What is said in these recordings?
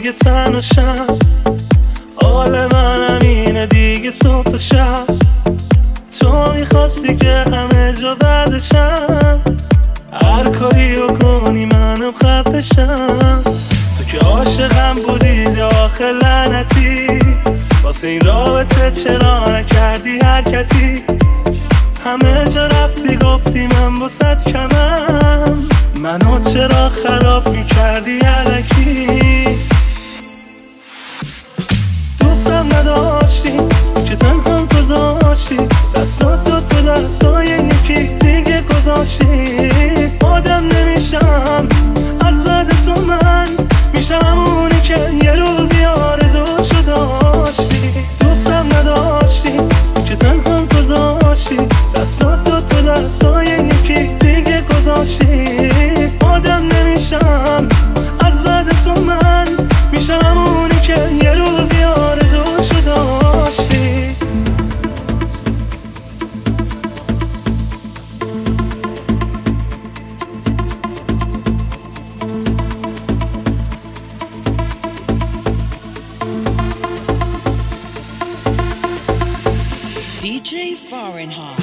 دیگه تنهاشم، حال منم اینه دیگه صبح تا شب. تو میخواستی که همه جا بعدشم، هر کاری بکنی منم خفشم. تو که عاشقم بودی آخه لعنتی، واسه این رابطه چرا نکردی حرکتی؟ همه جا رفتی گفتی من واسد کمم، منو چرا خراب میکردی الکی؟ دوستم نداشتی که تنها گذاشتی، دستاتو تو دستای یکی دیگه گذاشتی. آدم نمیشم از بعد تو، من میشم همونی که یه روزی آرزوشو داشتی. دوستم نداشتی که تنها گذاشتی، دستاتو تو دستای یکی دیگه گذاشتی. آدم نمیشم از بعد تو، من میشم همونی که یه روزی آرزوشو داشتی. DJ Fahrenheit.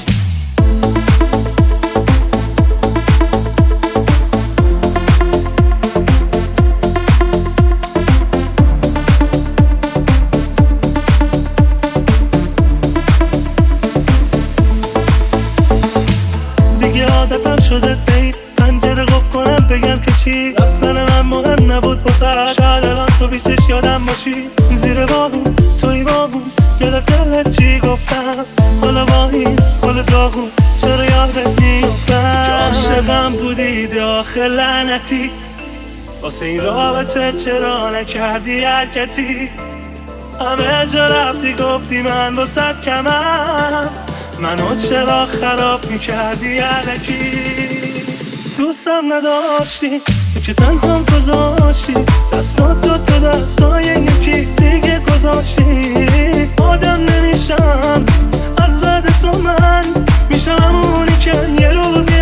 دیگه عادتم شده بید پنجره قفل کنم بگم که چی، رفتن من مهم نبود بسر. شاید الان تو بیشتش یادم باشی، زیر باغون توی باغون یادت چی گفتم. حالا واهی حالا داغون چرا یادت میفتم که عاشقم بودید آخه لعنتی، واسه این رابطه چرا نکردی حرکتی؟ همه جا رفتی گفتی من واسد کمم، منو چرا خراب میکردی الکی؟ دوستم نداشتی تو که تنها گذاشتی، دستاتو تو دستای یکی دیگه گذاشتی. آدم نمیشم از بعد تو، من میشم همونی که یه روزی